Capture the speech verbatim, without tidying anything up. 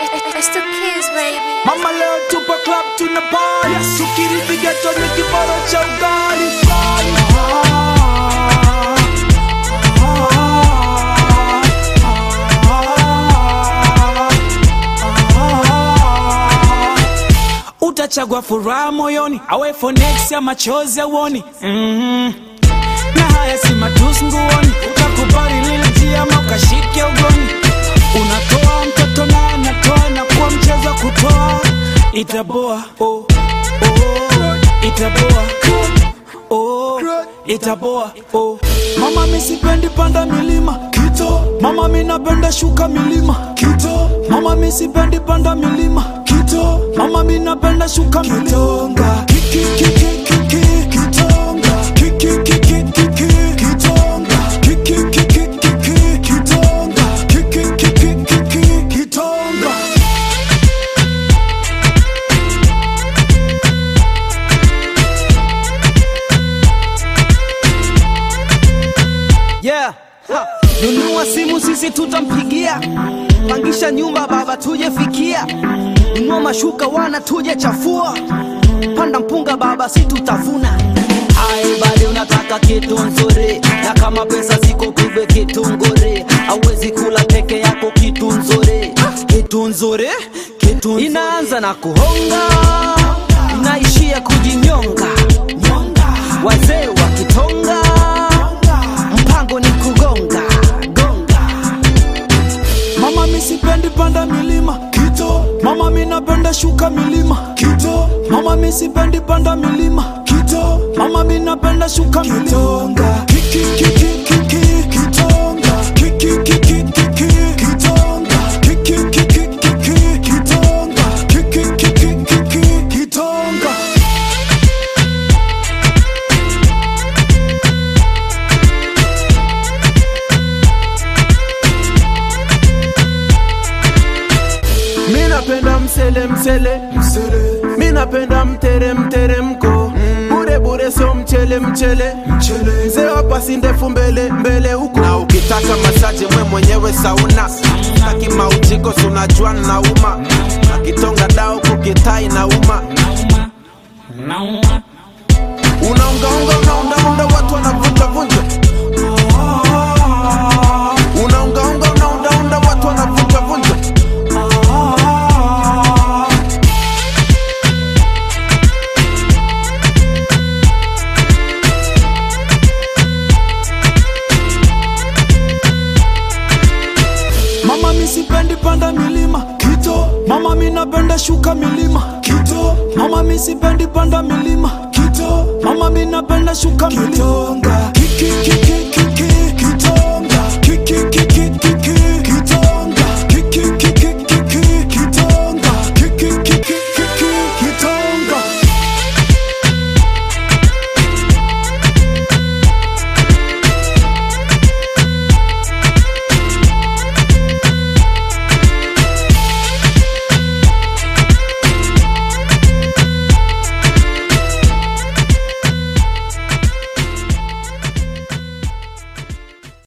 It's the kids, baby. Mama leo tupa club tuna party. Sukiri vigeto ni kibaro cha ugali. Utachagua furaha moyoni, awe for next ya machozi ya uoni. mm-hmm. Na haya si matusi nguoni, utakubali lile njia ama ukashike ugoni. Unatoa mtoto na anatoa na kuwa mchezo kutoa. Itaboa, oh, oh, itaboa, oh, itaboa, oh. Mama mi sipendi panda milima, kito. Mama mi napenda shuka milima, kito. Mama mi sipendi panda milima, kito. Mama mi napenda shuka milima, kiki kiki kiki kitonga, kiki kiki kiki kitonga, kiki kiki kiki kitonga, kiki kiki kiki kitonga. Yeah, ha. Nunua simu sisi tutampigia, pangisha nyumba baba tuje fikia, nunua mashuka wana tuje chafua, panda mpunga baba si tutavuna. Ae bali unataka kitu nzuri, na kama pesa ziko pive kitu ngore, hauwezi kula peke yako kitu nzuri. Kitu nzuri, kitu nzuri inaanza na kuhonga, inaishia kujinyonga. Wazee wakitonga, mpango ni kugonga gonga. Mama mi sipendi panda milima, kito. Mama mi napenda shuka milima, kito. Mama mi sipendi panda milima, kito. Mama mi napenda shuka milima, kiki kiki kiki kitonga, kiki kiki kiki kitonga, kiki kiki kiki kitonga, kiki kiki kiki kitonga. Mina penda msele msele, msele. Mina penda mtere mtere mko, mm. Bure bure so mchele mchele, mchele. Mzee wapasi ndefu mbele mbele huko. Na ukitaka masaje mwe mwenyewe sauna, taki maujiko sunajua na uma, na kitonga dao kukitai na uma. Unaunga unga unaunda unda watu wanavunja vunja. Unaunga unga unaunda unda watu wanavunja vunja. Mama mi sipendi panda milima, kito. Mama mi napenda shuka milima, kito. Mama mi sipendi panda milima, kito. Mama mi napenda shuka milima, kiki kiki